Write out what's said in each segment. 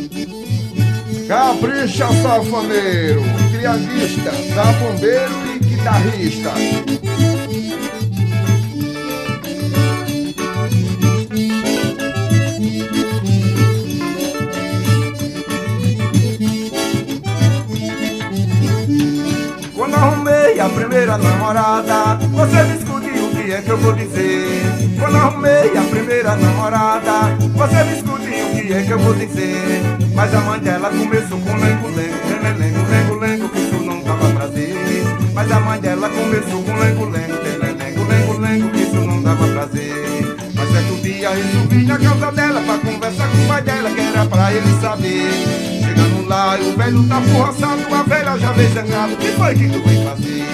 Capricha, sanfoneiro, trianguista, zabumbeiro e guitarrista. Quando arrumei a primeira namorada, você me escute o que é que eu vou dizer. Quando arrumei a primeira namorada, você me escute o que é que eu vou dizer. Mas a mãe dela começou com lengo-lengo, lengo-lengo, lengo-lengo, que isso não dava prazer. Mas a mãe dela começou com lengo-lengo, lengo-lengo, lengo-lengo, que isso não dava prazer. Mas certo dia resolvi na casa dela pra conversar com o pai dela, que era pra ele saber. Chegando lá, o velho tá forçado, a velha já veio zangado. O que foi que tu veio fazer?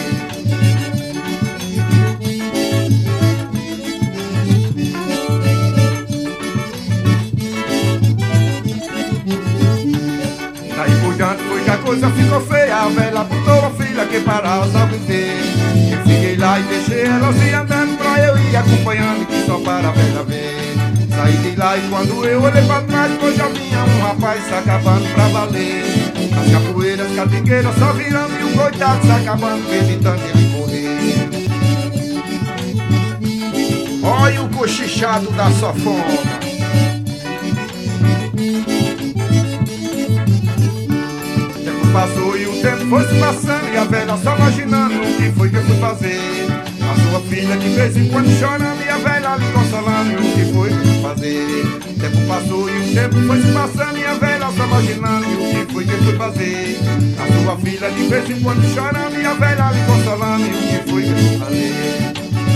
Daí por diante foi que a coisa ficou feia. A velha botou a filha que para os ver. Eu fiquei lá e deixei ela se andando pra eu ir acompanhando, que só para a velha ver. Saí de lá e quando eu olhei pra trás, pois já vinha um rapaz se acabando pra valer. As capoeiras, catingueiras só virando e o coitado se acabando, evitando ele morrer. Olha o cochichado da sanfona. O tempo passou e o tempo foi se passando, e a velha só imaginando o que foi que eu fui fazer. A sua filha de vez em quando chorando, e a velha ali consolando, e o que foi que eu fui fazer. O tempo passou e o tempo foi se passando, e a velha só imaginando, e o que foi que eu fui fazer. A sua filha de vez em quando chorando, e a velha ali consolando, e o que foi que eu fui fazer.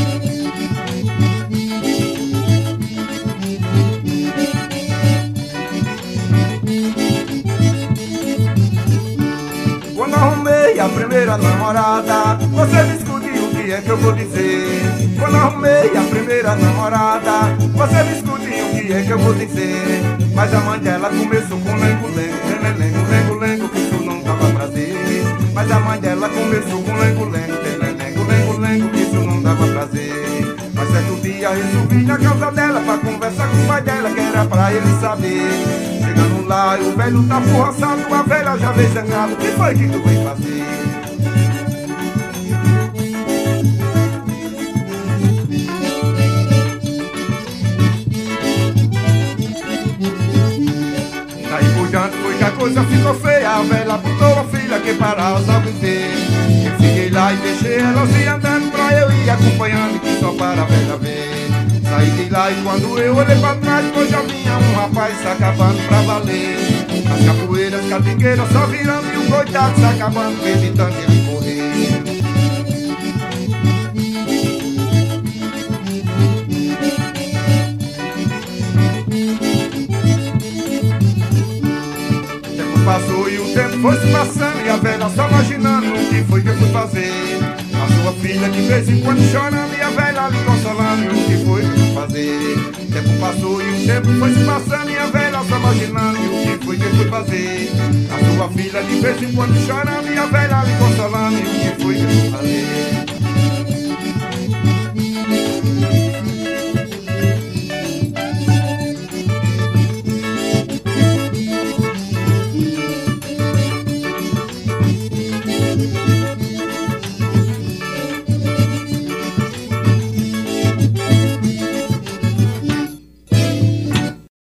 Quando arrumei a primeira namorada, você me escute o que é que eu vou dizer. Quando arrumei a primeira namorada, você me escute o que é que eu vou dizer. Mas a mãe dela começou com lengo-lengo, lengo-lengo, lengo-lengo, que isso não dava prazer. Mas a mãe dela começou com lengo-lengo, lengo-lengo, lengo-lengo, que isso não dava prazer. Mas certo dia resolvi na casa dela pra conversar com o pai dela, que era pra ele saber. Chegando lá, o velho tá forçado, a velha já veio zangado. O que foi que tu veio fazer? Daí por diante foi que a coisa ficou feia. A velha botou a filha que para os ver. Eu fiquei lá e deixei ela se andando pra eu ir acompanhando, que só para a velha ver. Saí de lá e quando eu olhei pra trás, pois já vinha um rapaz se acabando pra valer. As capoeiras, catingueiras só virando e o coitado se acabando, evitando ele morrer. O tempo passou e o tempo foi se passando, e a velha só imaginando o que foi que eu fui fazer. A sua filha de vez em quando chorando, e a velha ali consolando, e o que foi que eu fui fazer. O tempo passou e o tempo foi se passando, e a velha só imaginando, e o que foi que eu fui fazer. A sua filha de vez em quando chorando, e a velha ali consolando, e o que foi que eu fui fazer.